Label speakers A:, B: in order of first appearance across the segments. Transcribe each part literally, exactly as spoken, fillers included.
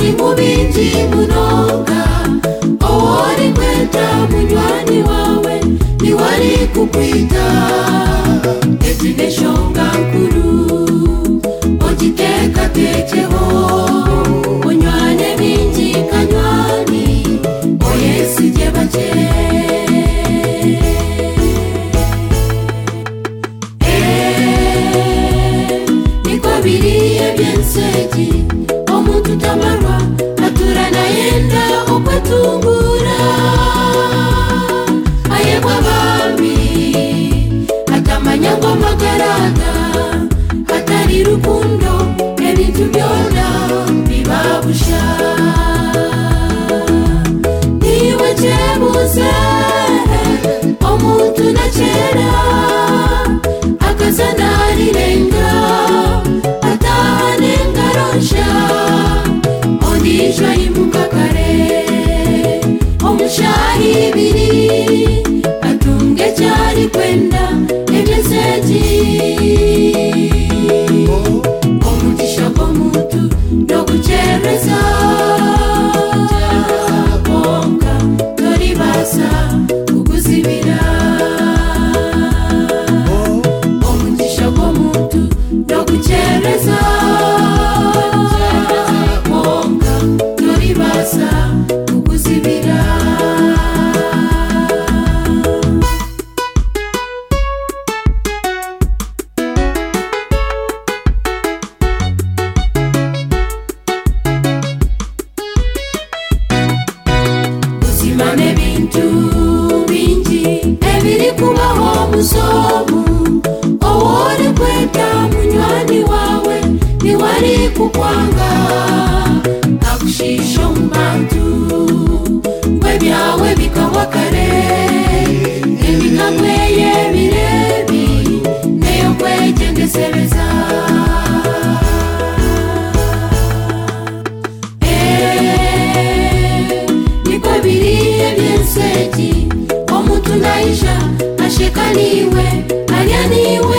A: ari mubinji munonga owori kweta munywani wawe niwari kukwita etineshonga nkuru ojiteka tekeho unywane binji kanywani oyesije bache biriye byenseji omuntu tamarwa aturana yenda okwetungura ayebwa bambi atamanya ngo magaraga hatari rukundo ebintu byona bibabusha niwe jebuze omuntu nakera akazana rirenga ondisha imukakare omushahibiri atunge cyari kwenda ebyeseji omugisha bw'omuntu no gucereza konka toribasa kuguzibira omugisha bw'omuntu no gucereza mane bintu binji ebiri kubaho musomu owore kweta munywani wawe niwari kukwanga akushisho mbantu gwe byawe bikawakare ebikakweye birebi neyo kwegendesereza omuntu naisha ashekaniwe alianiwe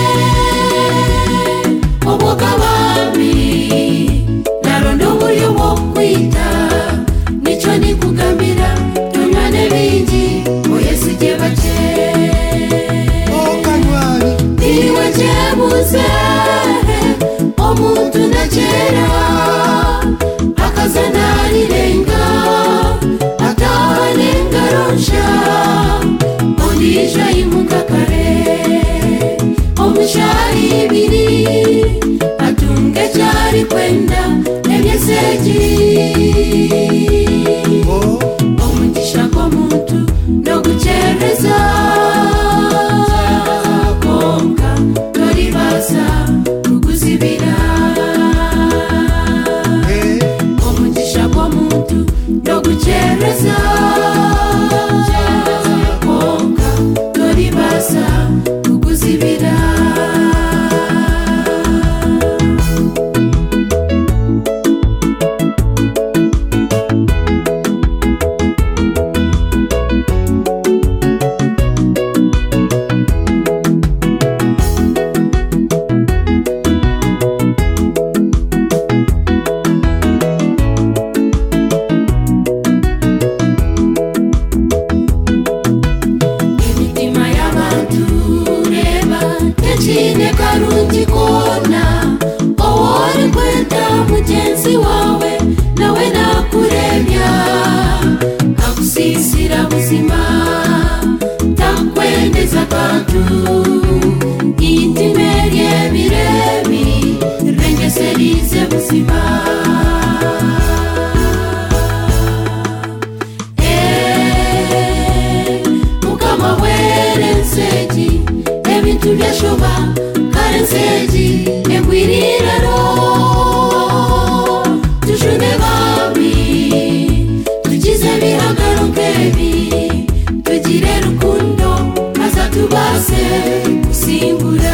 A: oboga bambi narondo buryo bwokwita nico nikugambira tunywane binji oyesije bache okanywani niwe jebuze omuntu nakera akazana rirenga ondisha imukakare omushahibiri atunge cyari kwenda ebyeseji omugisha bw'omuntu no gucereza konka toribasa kuguzibira omugisha bw'omuntu no gucereza kuguzibira chine karungi kona owori kweta mugenzi wawe nawe nakurebya akusisira buzima takwendeza kantu intimerie birebi rengeserize buzima mukama werenseji ebintu byashoba karenseji egwiriraro tushune bambi tugize bihagaro nkebi tugire rukundo maza tubase gusimbura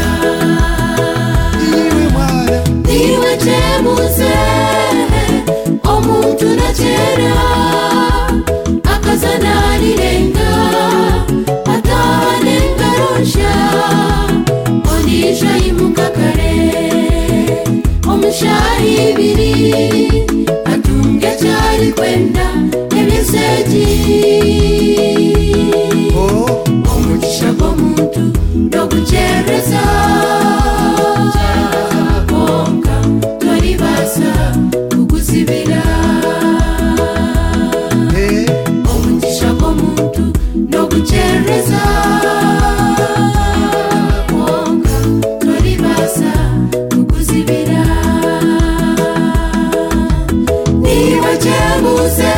A: niwe jebuze omuntu nakera akazana rirenga atahanengarosha ondisha imukakare omushahibiri atunge kwenda ebyesegi omugisha gw'omuntu n'ogukyereza konka toribaasa kuguzibira omugisha gw'omuntu n'ogukyereza konka toribaasa kuguzibira niba kyebuze